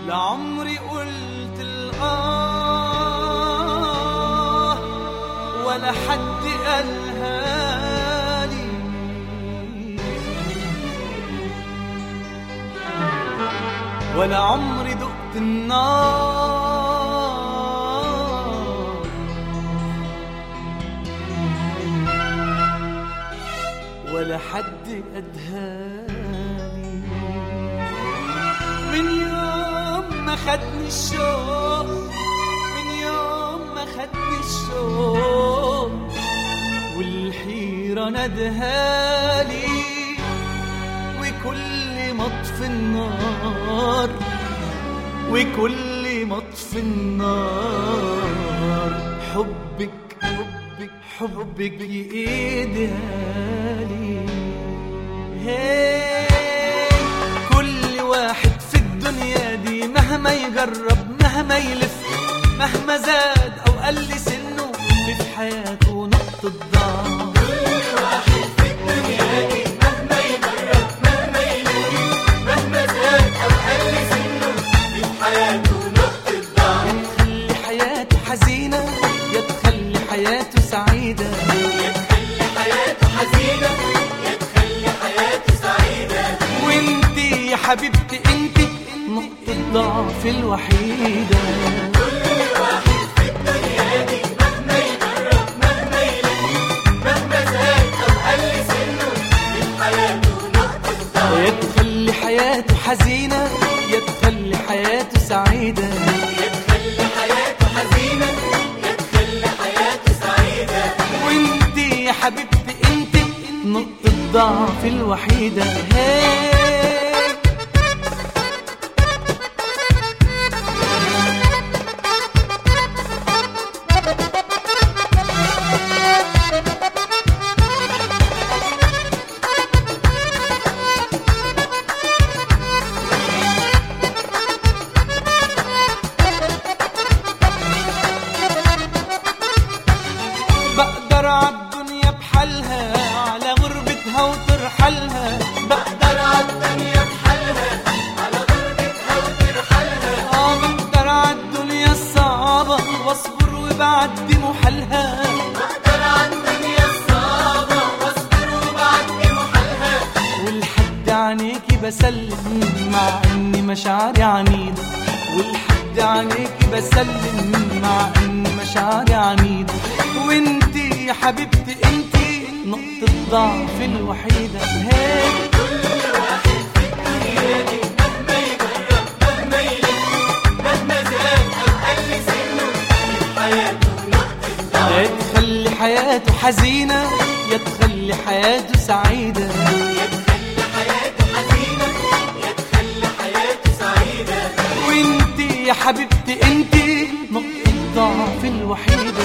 لعمري قلت الآه ولا حد قالها لي، ولا عمري دقت النار ولا حد أدهالي. من يوم ما خدني الشوق، من يوم ما خدني الشوق والحيرة ندهالي، وكل مطفي النار، وكل مطفي النار حبك حبك حبك بإيدهالي. كل واحد في الدنيا دي مهما يجرب مهما يلف مهما زاد أو قل سنه في حياته نقطة ضعف. كل واحد في الدنيا دي مهما يجرب مهما يلف مهما زاد أو قل سنه في حياته نقطة ضعف. يا تخلي حياته حزينة يا تخلي حياته سعيدة، يا تخلي حياته حزينة يا تخلي حياته سعيدة. وانتي يا حبيبتي انتي نقطة ضعف الوحيدة. كل واحد في الدنيا دي مهما يجرب مهما يلف مهما زاد أو قل سنه في حياته نقطة ضعف. يا تخلي حياته حزينة يا تخلي حياته سعيدة، يا تخلي حياته حزينة يا تخلي حياته سعيدة. وانتي يا حبيبتي انتي نقطة ضعف الوحيدة. بقدر عالدنيا بحالها على غربتها وترحلها، بقدر عالدنيا بحالها على غربتها وترحلها. بقدر عالدنيا الصعبة واصبر وبعدي محالها، بقدر عالدنيا الصعبة واصبر وبعدي محالها. والحد عينيكي بسلم مع اني مشاعري عنيدة، والحد عينيكي بسلم مع اني مشاعري عنيدة. وانتي يا حبيبتي انتي نقطة ضعف الوحيدة. كل واحد في الدنيا دي مهما يجرب مهما يلف مهما زاد أو قل سنه في حياته نقطة ضعف. يا تخلي حياته حزينة يا تخلي حياته سعيدة، يا تخلي حياته حزينة يا تخلي حياته سعيدة. وانتي يا حبيبتي انتي نقطة ضعف الوحيدة.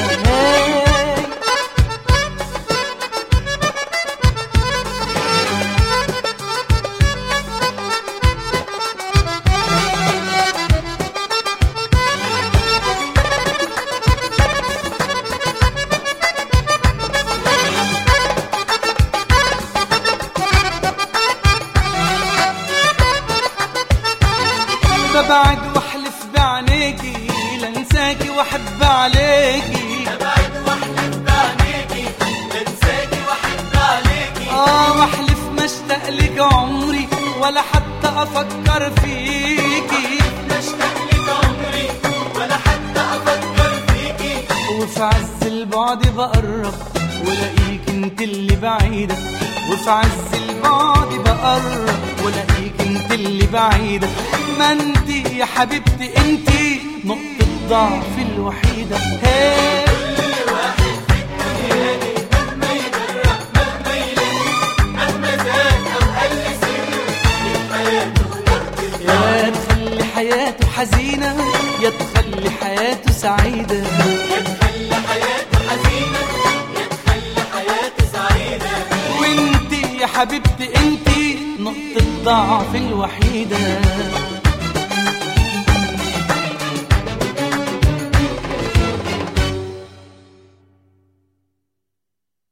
ببعد واحلف بعينيكي لانساكي واحب عليكي، ببعد واحلف بعينيكي لانساكي واحب عليكي. واحلف ما اشتاق لك عمري ولا حتى افكر فيكي، ما اشتاق لك عمري ولا حتى افكر فيكي. وفي عز البعد بقرب ولاقيك انت اللي بعيدة، وفي عز البعد بقرب ولاقيك انت اللي بعيدة. ما انتي يا حبيبتي انتي نقطة ضعف الوحيدة. كل واحد في الدنيا دي مهما يجرب مهما يلف مهما زاد أو قل سنه في حياته نقطة ضعف. يا تخلي حياته حزينة يا تخلي حياته سعيدة، يا تخلي حياته حزينة يا تخلي حياته سعيدة. وانتي يا حبيبتي انتي نقطة ضعف الوحيدة.